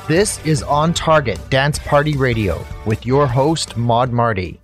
This is On Target Dance Party Radio with your host, Maud Marty.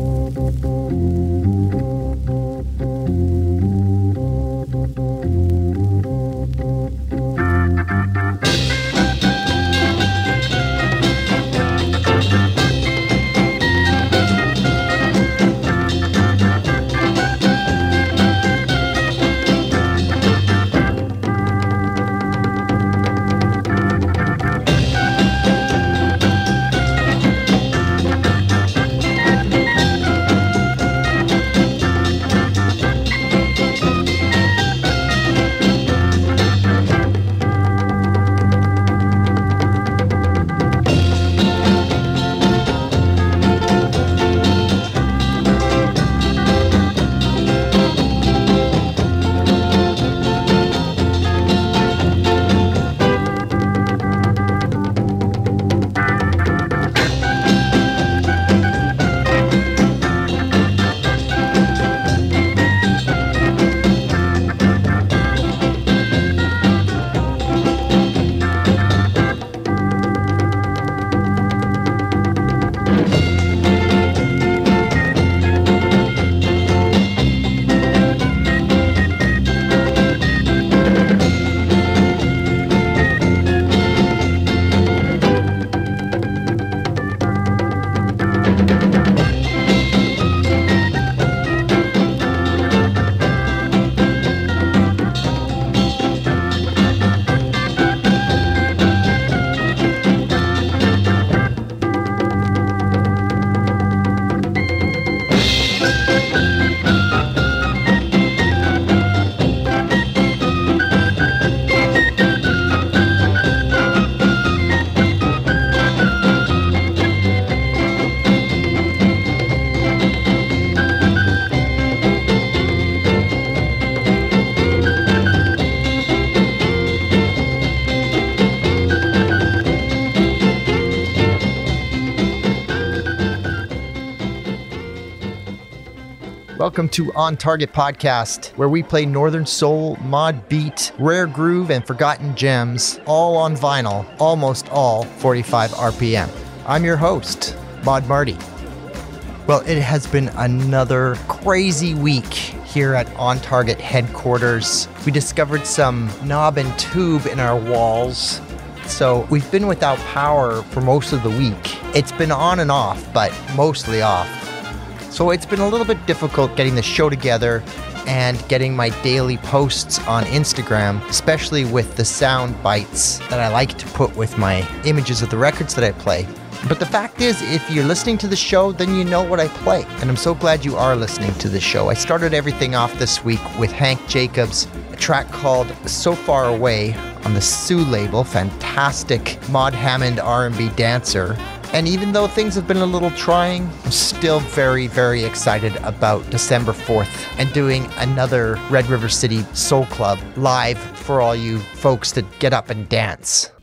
Welcome to On Target Podcast, where we play Northern Soul, mod beat, rare groove, and forgotten gems, all on vinyl, almost all 45 RPM. I'm your host, Maud Marty. Well, it has been another crazy week here at On Target headquarters. We discovered some knob and tube in our walls, so we've been without power for most of the week. It's been on and off, but mostly off. So it's been a little bit difficult getting the show together and getting my daily posts on Instagram, especially with the sound bites that I like to put with my images of the records that I play. But the fact is, if you're listening to the show, then you know what I play. And I'm so glad you are listening to the show. I started everything off this week with Hank Jacobs, a track called So Far Away on the Sue label, fantastic Maud Hammond R&B dancer. And even though things have been a little trying, I'm still very, very excited about December 4th and doing another Red River City Soul Club live for all you folks to get up and dance.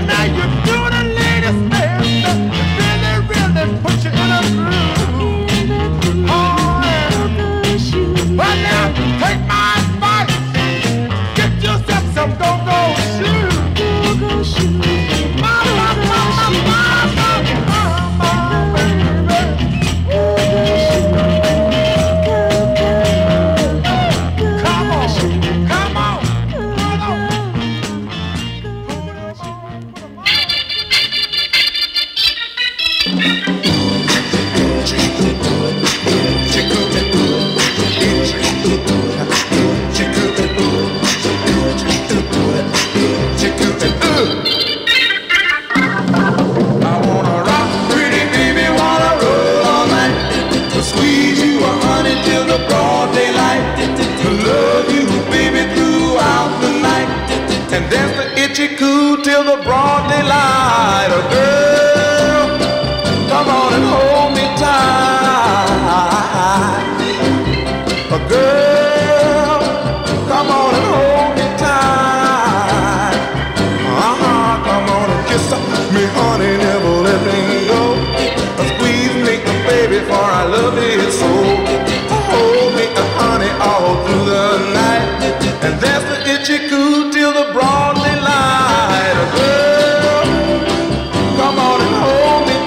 Now you do the latest dance, really, really put you in a groove. Oh, yeah. Well, now, take my advice. Get yourself some go-go shoes. Go-go shoes. Mama, mama, mama, mama, baby. Come on, come on, come on. And dance the itchy coo till the broad daylight. Oh, girl, come on and hold me tight. Oh, girl, come on and hold me tight. Come on and kiss me, honey, never let me go. Squeeze me, baby, for I love you so. Hold me, honey, all through the night. And dance the itchy coo till the broad daylight. Oh, girl, come on and hold me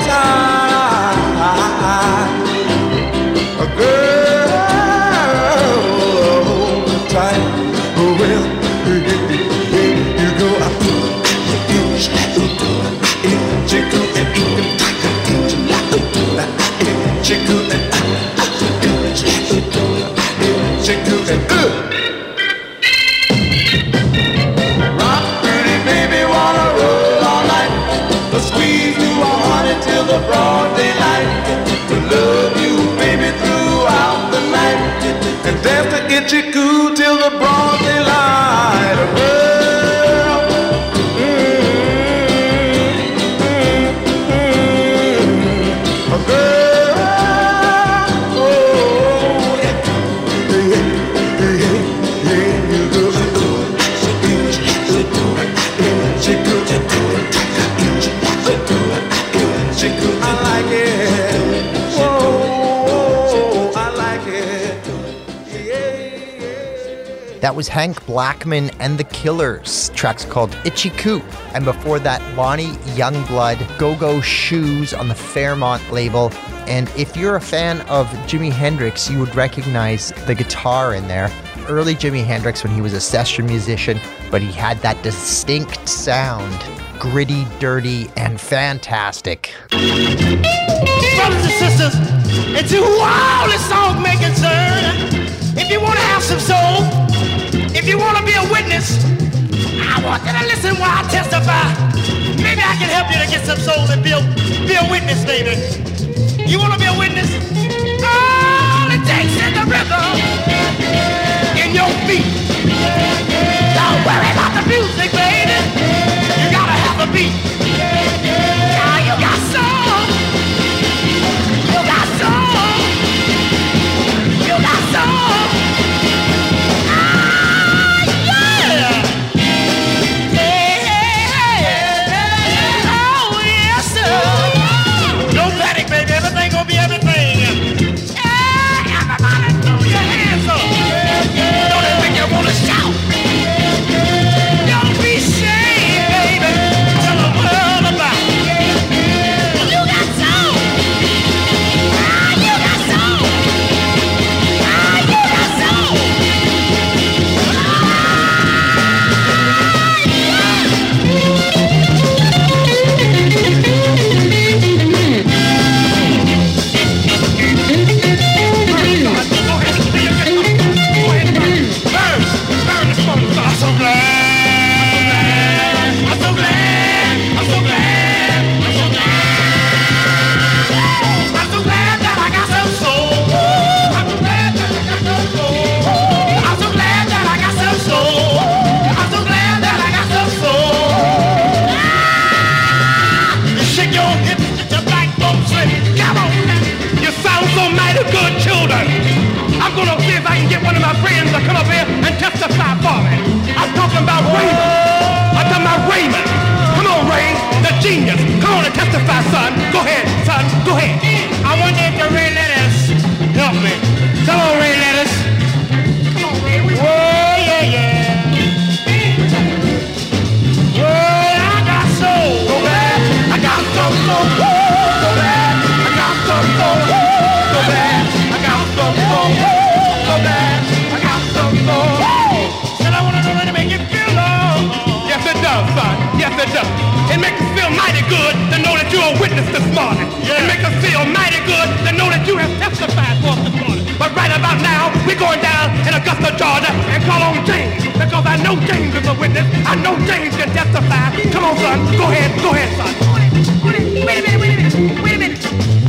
tight. Oh, girl, hold me tight. Oh, well, here you go. Rock, pretty baby, wanna roll all night. Squeeze you, honey, till the broad daylight. To love you, baby, throughout the night. And dance the itchy coo till the broad daylight. Oh, girl, oh, girl, oh, yeah, you go. I like it. Whoa, I like it. Yeah. That was Hank Blackman and the Killers. Track's called Itchy Coo. And before that, Lonnie Youngblood, Go-Go Shoes on the Fairmont label. And if you're a fan of Jimi Hendrix, you would recognize the guitar in there. Early Jimi Hendrix when he was a session musician, but he had that distinct sound. Gritty, dirty, and fantastic. Brothers and sisters, and to all the song may concern, if you want to have some soul, if you want to be a witness, I want you to listen while I testify. Maybe I can help you to get some soul and be a witness, baby. You want to be a witness? All it takes is the rhythm in your feet. Don't worry about the music, baby. You gotta have a beat. Now you got soul. You got soul. You got soul. Ah, yeah. Yeah. Oh, yes, sir. Don't panic, baby. Everything gonna be everything. Yeah, everybody throw your hands up. Don't it make you wanna shout? Don't be ashamed, baby. Tell the world about it. You got soul. Ah, you got soul. Ah, you got soul. I'm so glad. I'm so glad. I'm so glad. I'm so glad. I'm so glad that I got some soul. I'm so glad that I got some soul. I'm so glad that I got some soul. I'm so glad that I got some soul. You shake your hips, get your black folks in. Come on. You sound so mighty good, children. I'm gonna see if I can get one of my friends to come up here and testify for me. I'm talking about Raymond. I'm talking about Raymond. Come on, Ray. testify, son. Go ahead, son. Go ahead. I wonder if the red letters help me. Come on, red letters. Come on, red. Whoa, yeah, yeah. Whoa, I got soul. So bad. I got some soul. So bad. I got some soul. So bad. I got some soul. So bad. I got some soul. Said I want to know how to make you feel love. Yes, it does, son. Yes, it does. It makes us feel mighty good to know that you're a witness this morning. Yeah. It makes us feel mighty good to know that you have testified for us this morning. But right about now, we're going down in Augusta, Georgia, and call on James. Because I know James is a witness. I know James can testify. Come on, son. Go ahead, son. Wait a minute. Wait a minute. Wait a minute.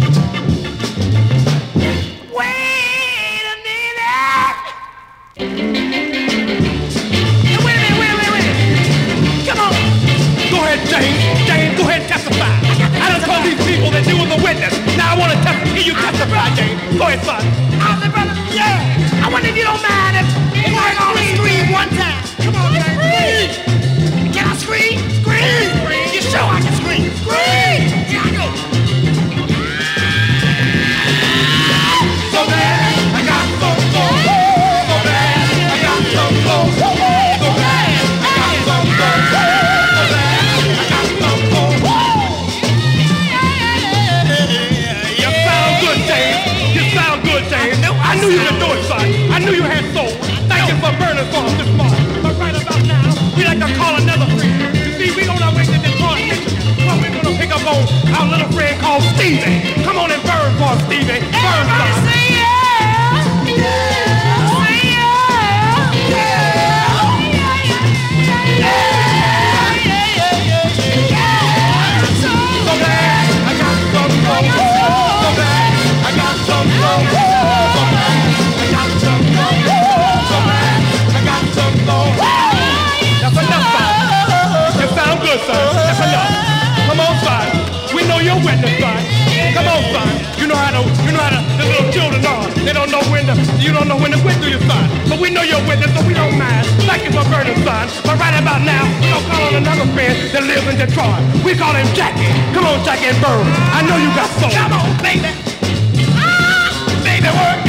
Come on. Go ahead, James. James, go ahead and testify. I done told these people that you was a witness. Now I want to hear you testify, James. Go ahead, son. I said, brother, yeah. I wonder if you don't mind if I only scream one time. Come on, James. Can I scream? Scream. You sure I can scream? Scream. Yeah, I go. So bad, I got some soul. So bad, I got some soul. So bad, I got some soul. So bad, I got some soul. You sound good, James. You sound good, James. I knew you could do it, son. I knew you had soul. Thank you for burning for us this morning. But right about now, we like to call another friend. You see, we on our way to Detroit, Michigan. But we're gonna pick up on our little friend called Stevie. Come on and burn for us, Stevie. Burn for us. Say yeah. Yeah. Say yeah. Yeah. So bad, I got some soul. So bad, I got some soul. So bad, I got some soul. So bad, I got some soul. That's enough, son. You sound good, son. That's enough. Come on, son. We know you're witness, son. Come on, son. You know how the little children are. They don't know you don't know when to quit, do you, son? But we know you're witness, so we don't mind. Thank you for burning, son. But right about now, we're gonna call on another friend that lives in Detroit. We call him Jackie. Come on, Jackie, and burn. I know you got soul. Come on, baby. Baby, work.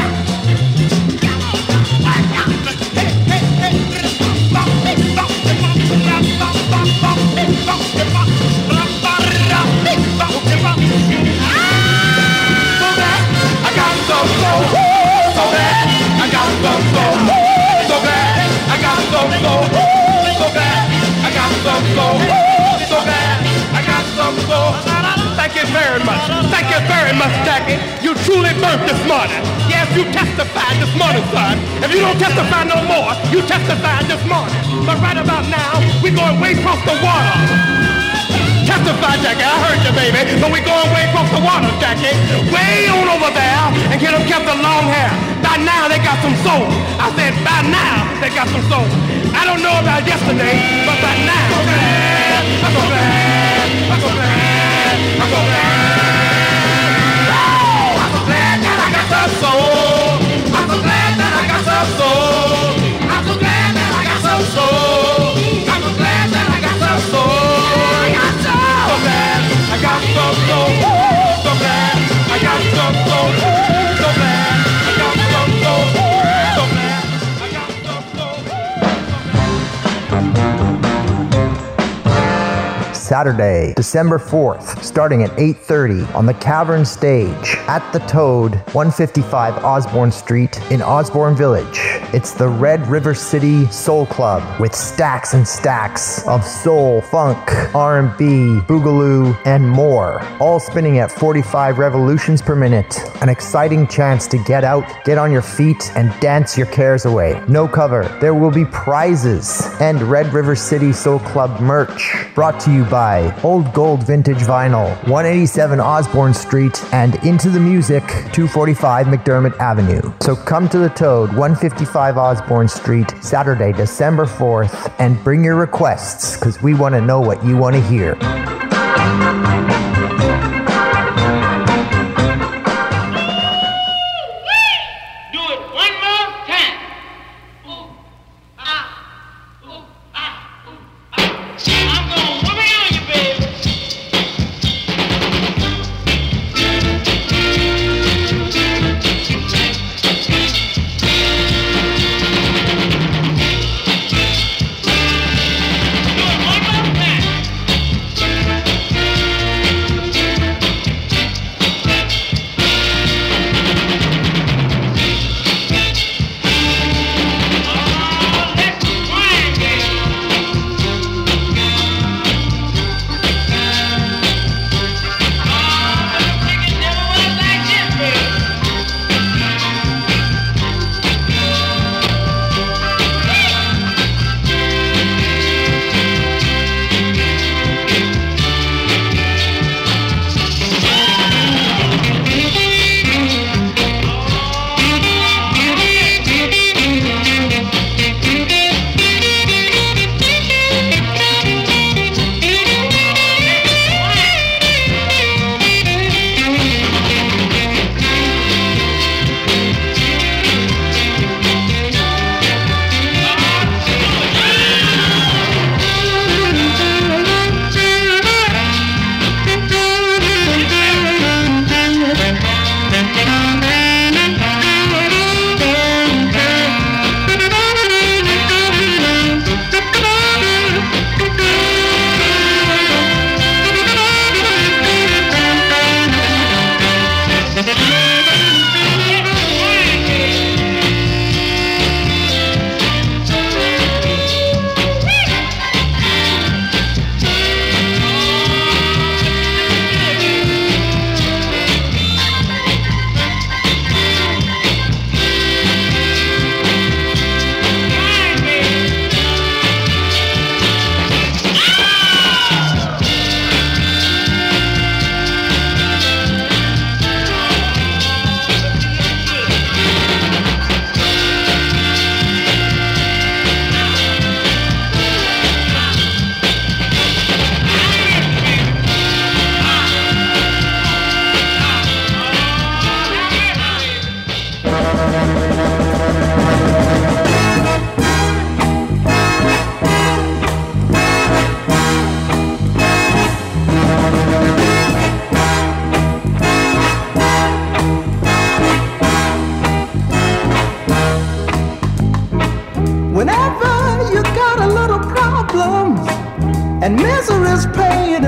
I got some soul. So bad, I got some soul. So bad, I got some soul. So bad, I got some soul. So bad, I got some soul. Thank you very much. Thank you very much, Jackie. You truly burnt this morning. Yes, you testified this morning, son. If you don't testify no more, you testified this morning. But right about now, we're going way across the water. Testify, Jackie. I heard you, baby. But we're going way across the water, Jackie. Way on over there and get them kept the long hair. By now, they got some soul. I said, by now, they got some soul. I don't know about yesterday, but by now. I'm so glad. I'm so glad. I'm so glad. I'm so glad. Oh, I'm so glad that I got some soul. I'm so glad that I got some soul. I'm so glad that I got some soul. I'm so glad that I got some soul. So glad I got some soul. So glad I got some soul. So glad I got some soul. So glad I got some soul. Saturday, December 4th, starting at 8:30 on the Cavern Stage at the Toad, 155 Osborne Street in Osborne Village. It's the Red River City Soul Club with stacks and stacks of soul, funk, R&B, boogaloo, and more, all spinning at 45 revolutions per minute. An exciting chance to get out, get on your feet, and dance your cares away. No cover. There will be prizes and Red River City Soul Club merch brought to you by Old Gold Vintage Vinyl, 187 Osborne Street, and Into the Music, 245 McDermott Avenue. So come to the Toad, 155 Osborne Street, Saturday, December 4th, and bring your requests, because we want to know what you want to hear.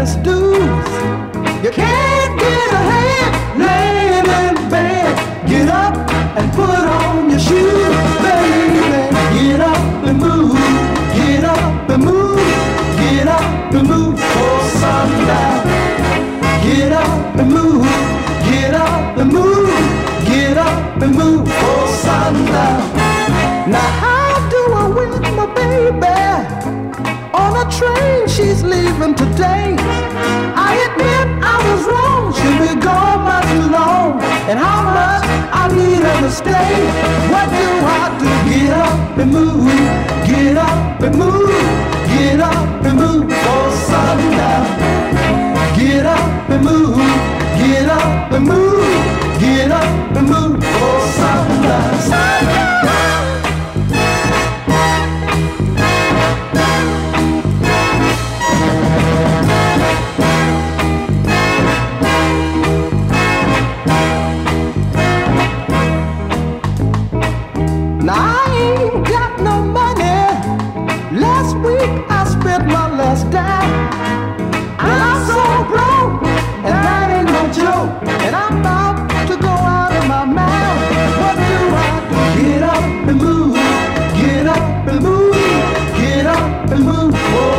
baddest dudes. You can't get ahead laying in bed. Get up and put on your shoes, baby. Get up and move. Get up and move. Get up and move for sundown. Get up and move. Get up and move. Get up and move for sundown. Now how do I win my baby? On a train she's leaving today. I admit I was wrong. She'll be gone by too long. And how much I need her to stay. What do I do? Get up and move. Get up and move. Get up and move for sundown. Get up and move. Get up and move. Get up and move for sundown. Sundown. Now I ain't got no money. Last week I spent my last dime. I'm so broke, and that ain't no joke. And I'm about to go out of my mind. What do I do? Get up and move. Get up and move. Get up and move for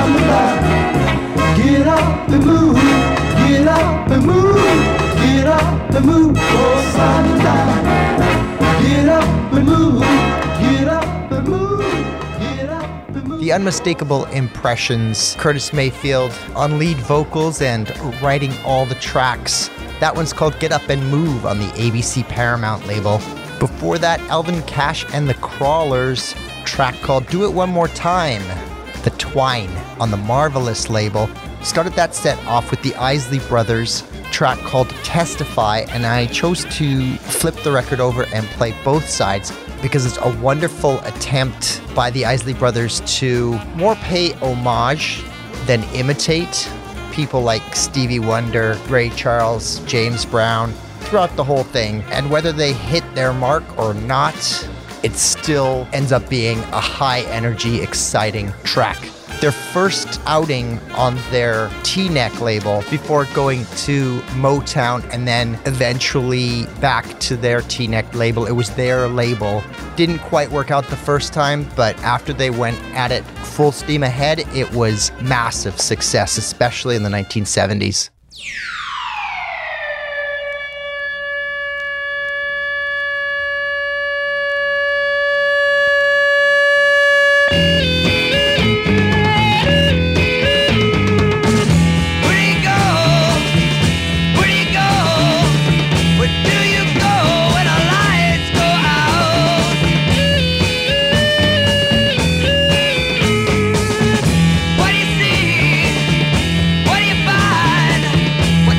sundown. Get up and move. Get up and move. Get up and move for sundown. Get up and move, get up and move, get up and move. The unmistakable impressions, Curtis Mayfield on lead vocals and writing all the tracks. That one's called Get Up and Move on the ABC Paramount label. Before that, Alvin Cash and the Crawlers, track called Do It One More Time, The Twine on the Marvelous label. Started that set off with the Isley Brothers, track called Testify, and I chose to flip the record over and play both sides because it's a wonderful attempt by the Isley Brothers to more pay homage than imitate people like Stevie Wonder, Ray Charles, James Brown throughout the whole thing. And whether they hit their mark or not, it still ends up being a high energy, exciting track. Their first outing on their T-Neck label before going to Motown and then eventually back to their T-Neck label. It was their label. Didn't quite work out the first time, but after they went at it full steam ahead, it was massive success, especially in the 1970s. What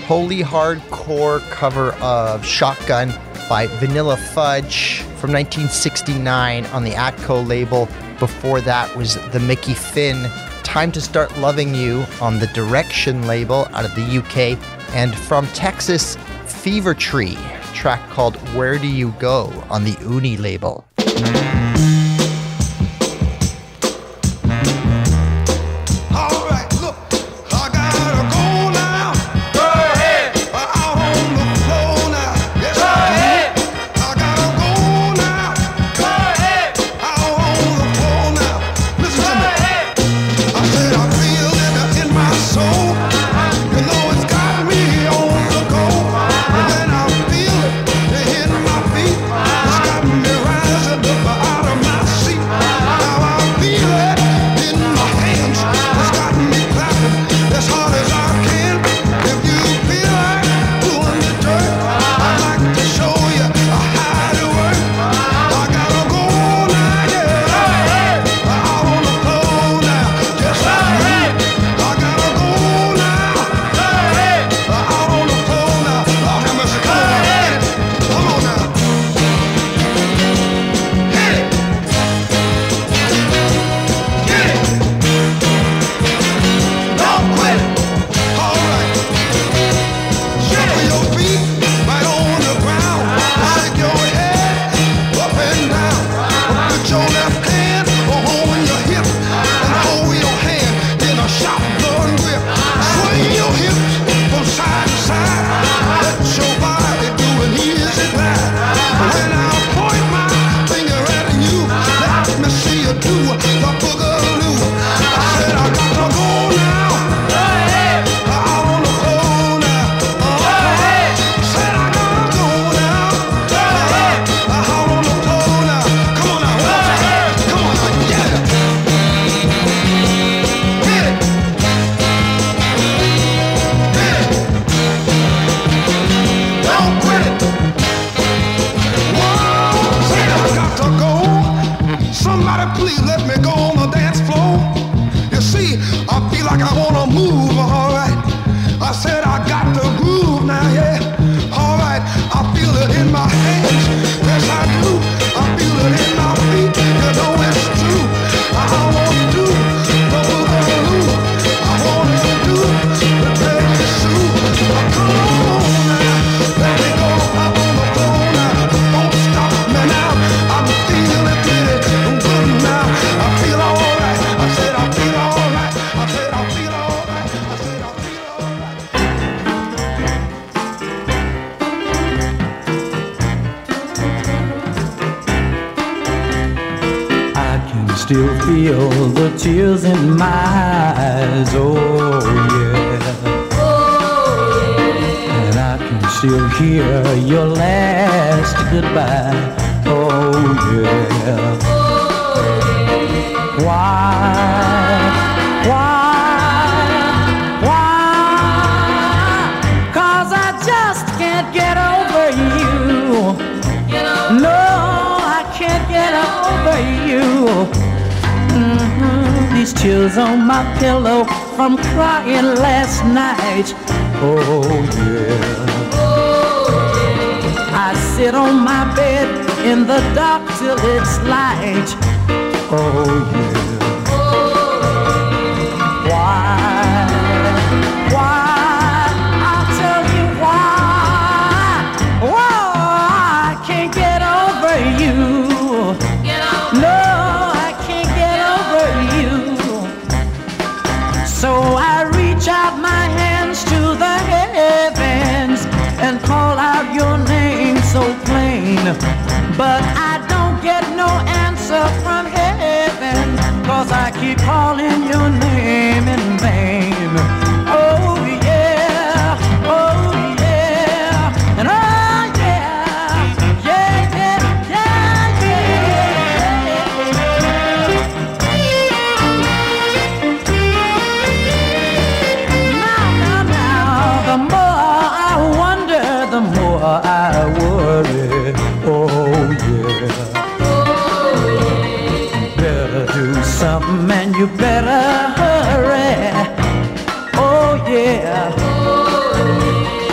Holy hardcore cover of Shotgun by Vanilla Fudge from 1969 on the Atco label. Before that was the Mickey Finn Time to Start Loving You on the Direction label out of the UK. And from Texas, Fever Tree, track called Where Do You Go on the Uni label. Still feel the tears in my eyes, oh yeah. And I can still hear your last goodbye, oh yeah. Why? 'Cause I just can't get over you. No, I can't get over you. These tears on my pillow from crying last night. Oh yeah. I sit on my bed in the dark till it's light. Oh yeah. Why? I'll tell you why. Whoa, I can't get over you. No, I can't get over you. So I reach out my hands to the heavens and call out your name so plain. But I don't get no answer from heaven, 'cause I keep calling your name in vain. Oh yeah, oh yeah, and oh yeah, yeah, yeah, yeah, yeah. Now, the more I wonder, the more I worry. Oh yeah. Better do something and you better hurry. Oh yeah.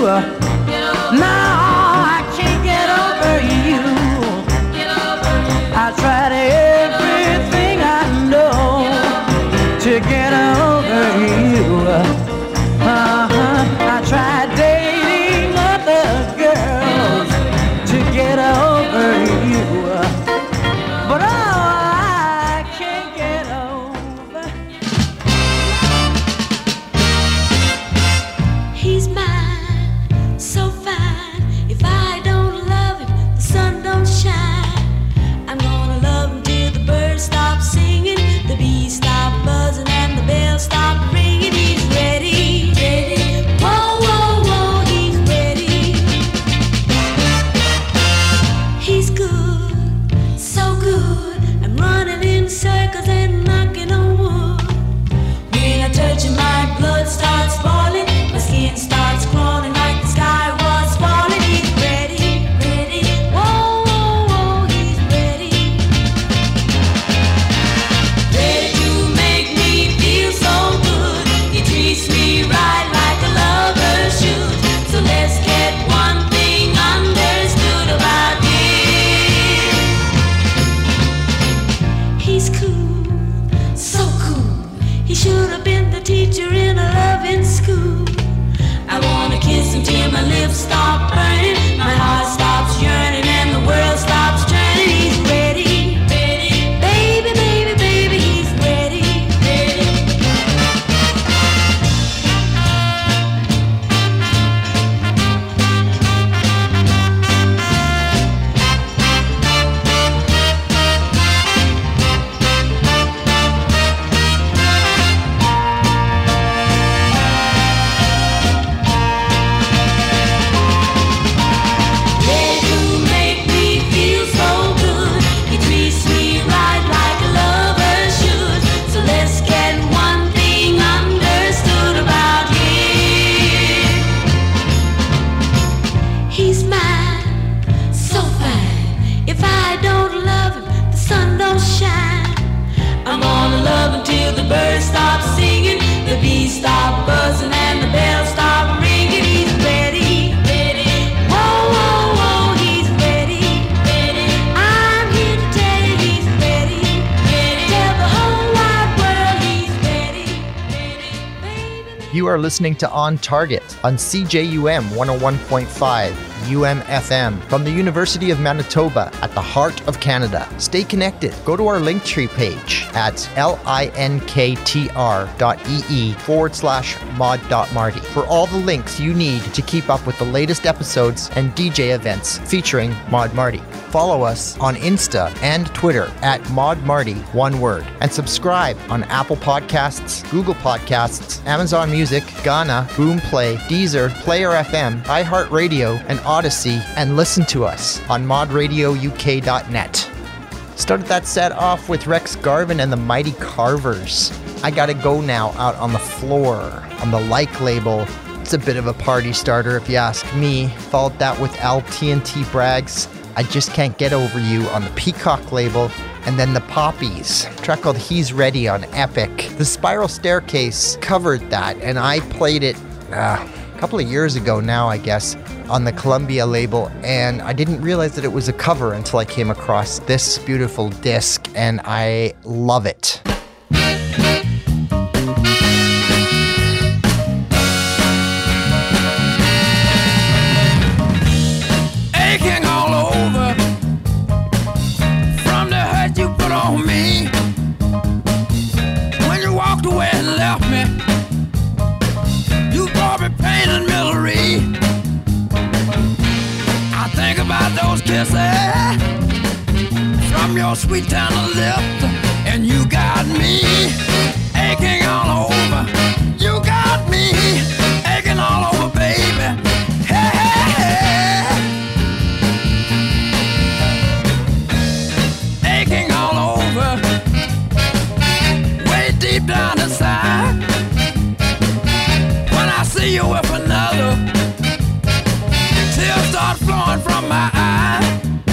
Now I can't get over you. I tried everything I know to get over you. I tried dating other girls to get over you, but I can't get over. He's mine, so fine. If I don't love him, the sun don't shine. I'm gonna love him till the birds stop singing, the bees stop buzzing, and the bells stop ringing. He's ready, ready. Whoa, whoa, whoa, he's ready. He's good, so good. I'm running in circles and knocking on wood. When I touch him, my blood starts boiling, my skin starts crawling like the sky was falling. He's ready, ready. Whoa, whoa, whoa, he's ready. Ready to make me feel so good. He treats me right like a lover should. So let's get one thing understood about him. He's cool, so cool. He should have been the teacher in a loving school. I wanna kiss him till my lips stop burning, my heart stops yearning, and the world stops turning. He's ready, ready. Baby, baby, baby, he's ready, ready. Ready to make me feel so good. He treats me right like a lover should. So let's get one thing understood about him. He's mine, so fine. If I don't love him, the sun don't shine. I'm gonna love him till the birds stop singing, the bees stop buzzing, and the bells stop ringing. He's ready, ready. Whoa, whoa, whoa, he's ready, ready. I'm here to tell you he's ready, ready. Tell the whole wide world he's ready, ready. Baby, You are listening to On Target on CJUM 101.5 UMFM from the University of Manitoba at the heart of Canada. Stay connected. Go to our Linktree page at linktr.ee/mod.marty for all the links you need to keep up with the latest episodes and DJ events featuring Mod Marty. Follow us on Insta and Twitter at Mod Marty, one word, and subscribe on Apple Podcasts, Google Podcasts, Amazon Music, Ghana, Boomplay, Deezer, Player FM, iHeartRadio, and Odyssey, and listen to us on modradiouk.net. Started that set off with Rex Garvin and the Mighty Carvers. I Gotta Go Now out on the floor on the Like label. It's a bit of a party starter if you ask me. Followed that with Al TNT Bragg's I Just Can't Get Over You on the Peacock label. And then the Poppies, a track called He's Ready on Epic. The Spiral Staircase covered that, and I played it a couple of years ago now, I guess, on the Columbia label, and I didn't realize that it was a cover until I came across this beautiful disc, and I love it. Aching all over from the hurt you put on me when you walked away and left me. You brought me pain and misery. I think about those kisses from your sweet tender lips, and you got me aching all over. You got me aching all over, baby. Hey, hey, hey. Aching all over, way deep down inside. When I see you with another, tears start flowing from my eyes.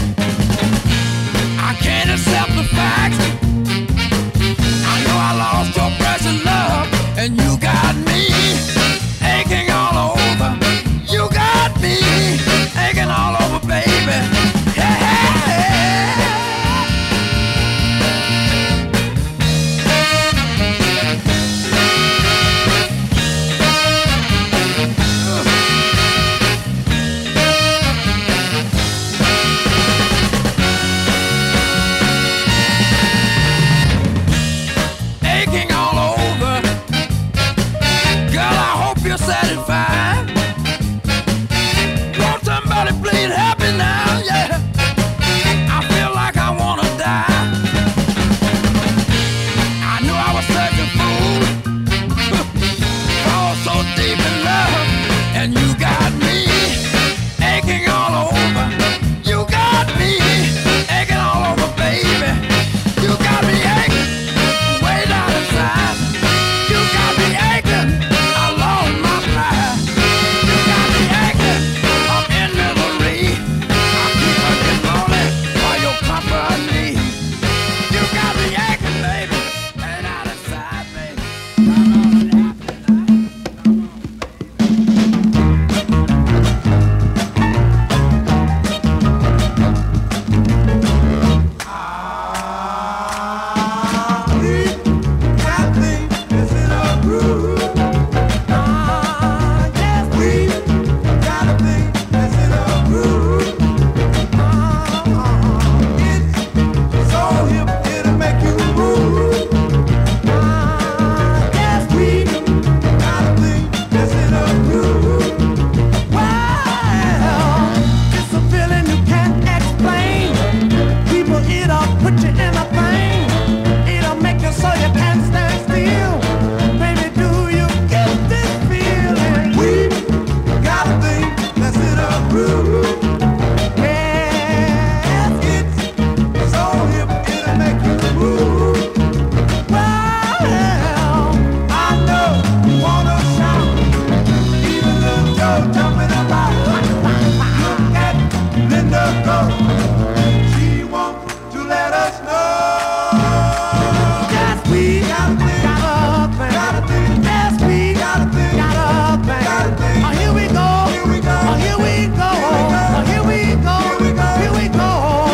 I can't accept the facts. I know I lost your precious love, and you got me aching all over. You got jumping about. Look at Linda go. She wants to let us know. Yes, we got a thing. Got a thing. Yes, we got a thing. Got a thing. Oh, here we go. Here we go. Oh, here we go. Oh, here we go. Here we go. Here we go.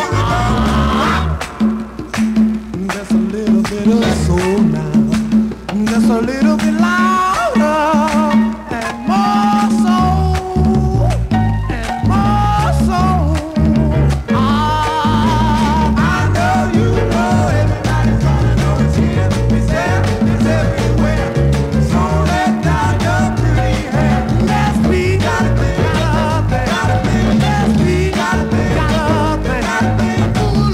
Just a little bit of soul now. Just a little bit louder. And more soul. And more soul. I know you know everybody's gonna know it's here. It's there, it's everywhere. So let down your pretty hair. Yes, we got a thing. Got a thing. Yes, we got a thing. Got a thing.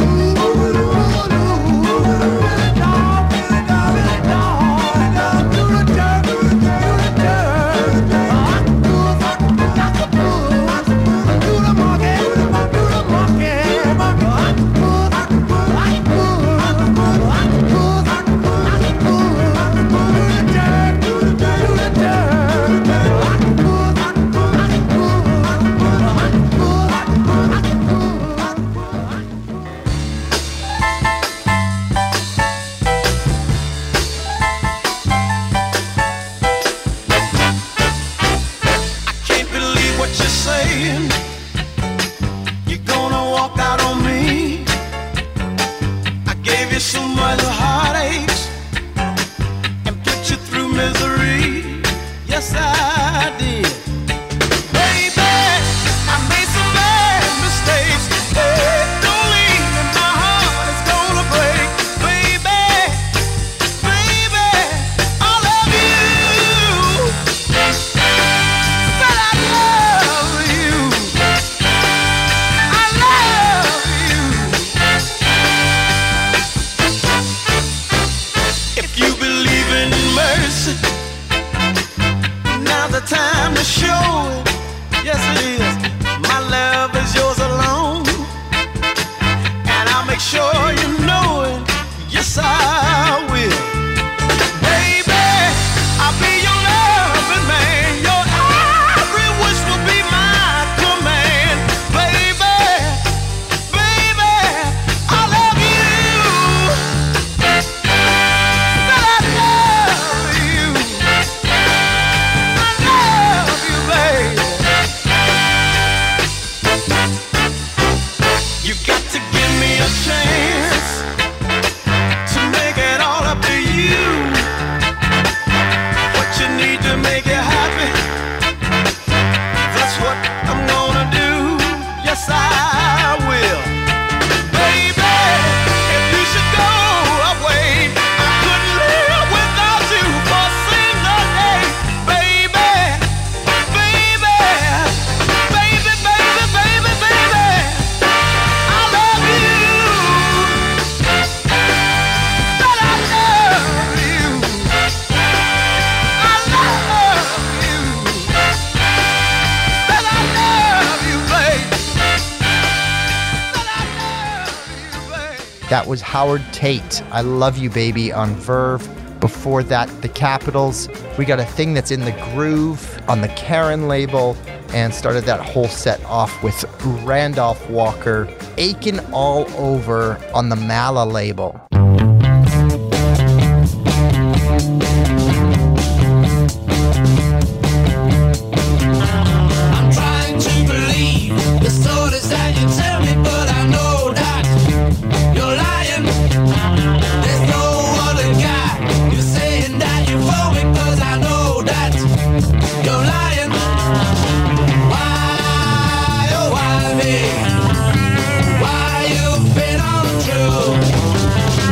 That was Howard Tate, I Love You Baby on Verve. Before that, The Capitals. We got A Thing That's in the Groove on the Karen label, and started that whole set off with Randolph Walker, Achin' All Over on the Mala label. I'm trying to believe the stories that you tell me, but I know that you're lying. There's no other guy. You're saying that you for me, 'cause I know that you're lying. Why, oh why me? Why you been untrue?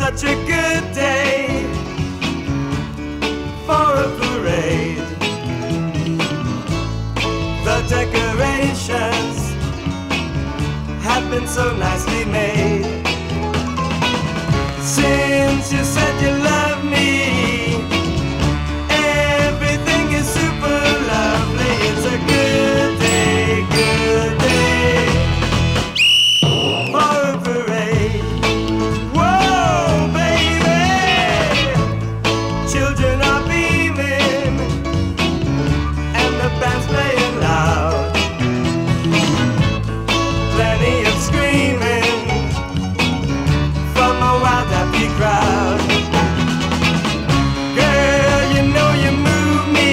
such a good day for a parade. The decorations have been so nicely made. Since you said you love me, everything is super lovely. It's a good day for a parade. Whoa, baby, children are beaming and the band's playing loud. Plenty of screaming from a wild happy crowd. Girl, you know you move me.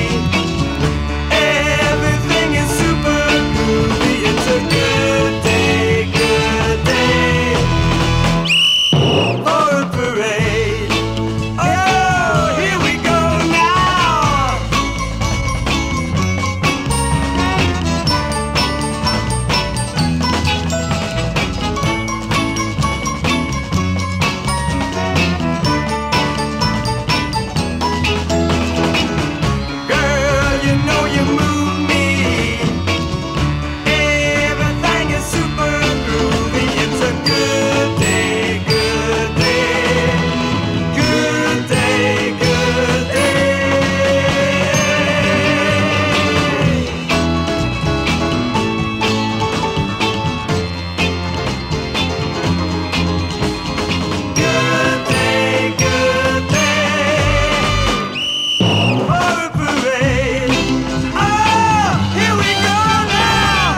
Everything is super groovy. It's a good day for a parade. Oh, here we go now. Girl, you know you move me. Everything is super groovy. It's a good day, good day, good day, good day. Good day, good day for a parade. Oh, here we go now.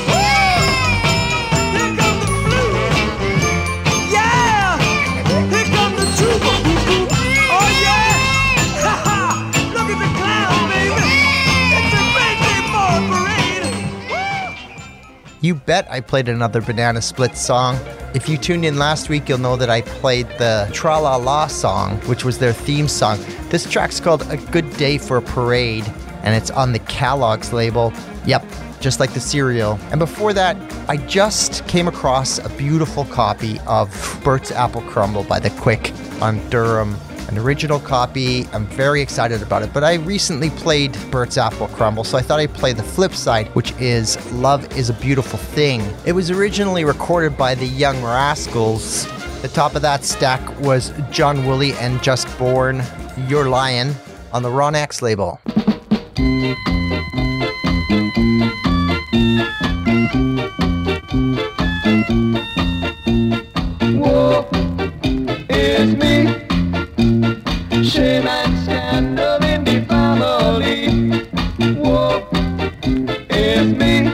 Here comes the flute. Yeah, here comes the tuba. Oh yeah, look at the clown, baby. It's a great day for a parade. You bet I played another Banana Split song. If you tuned in last week, you'll know that I played the Tra-La-La song, which was their theme song. This track's called A Good Day for a Parade, and it's on the Kellogg's label. Yep, just like the cereal. And before that, I just came across a beautiful copy of Bert's Apple Crumble by The Quick on Durham. An original copy. I'm very excited about it, but I recently played Bert's Apple Crumble, so I thought I'd play the flip side, which is Love is a Beautiful Thing. It was originally recorded by the Young Rascals. The top of that stack was John Woolley and Just Born, You're Lying, on the Ron X label. Whoa, it's me. Shame and scandal in the family. Whoa, it's me.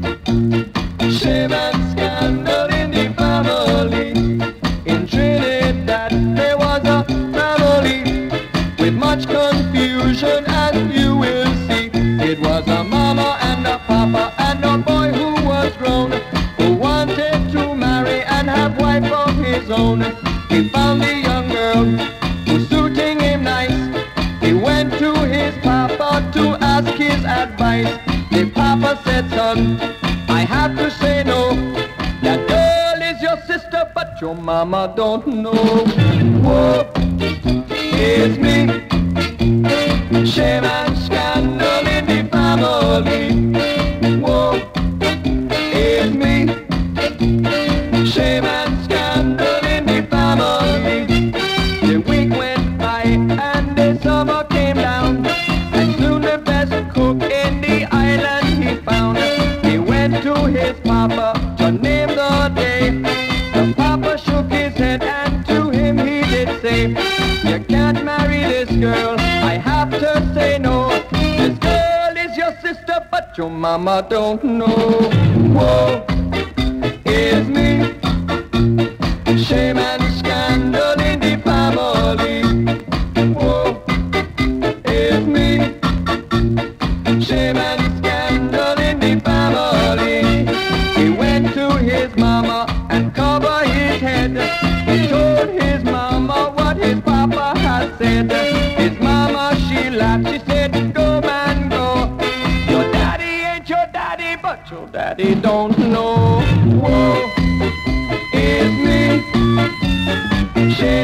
Shame and scandal in the family. In Trinidad there was a family with much confusion, as you will see. It was a mama and a papa and a boy who was grown, who wanted to marry and have wife of his own. He found the young girl who's suiting him nice. He went to his papa to ask his advice. The papa said, son, I have to say no. That girl is your sister, but your mama don't know. Whoa, it's me. Shame and scandal in the family. Whoa, it's me. Shame and scandal in the family. The week went by and the summer came down, and soon the best cook in the island he found. He went to his papa to name the day. The papa shook his head and to him he did say, you can't marry this girl, I have to say no. This girl is your sister, but your mama don't know. Whoa, it's me. Shame and scandal in the family. Whoa, it's me. Shame and scandal in the family. He went to his mama and covered his head. He told his mama what his papa had said. His mama, she laughed, she said, go man, go. Your daddy ain't your daddy, but your daddy don't know. Whoa, it's me. Shame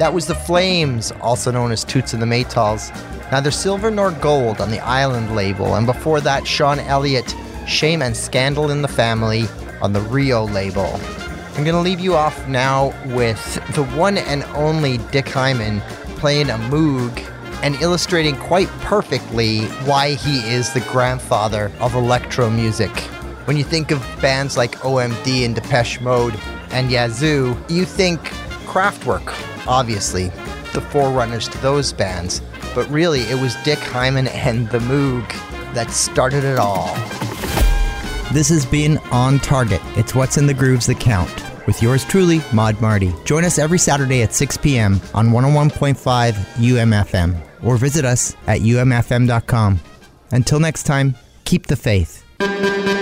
That was the Flames, also known as Toots and the Maytals. Neither silver nor gold on the Island label, and before that, Sean Elliott, Shame and Scandal in the Family on the Rio label. I'm going to leave you off now with the one and only Dick Hyman playing a Moog and illustrating quite perfectly why he is the grandfather of electro music. When you think of bands like OMD and Depeche Mode and Yazoo, you think Kraftwerk, obviously, the forerunners to those bands. But really, it was Dick Hyman and the Moog that started it all. This has been On Target. It's what's in the grooves that count. With yours truly, Maud Marty. Join us every Saturday at 6 p.m. on 101.5 UMFM or visit us at umfm.com. Until next time, keep the faith.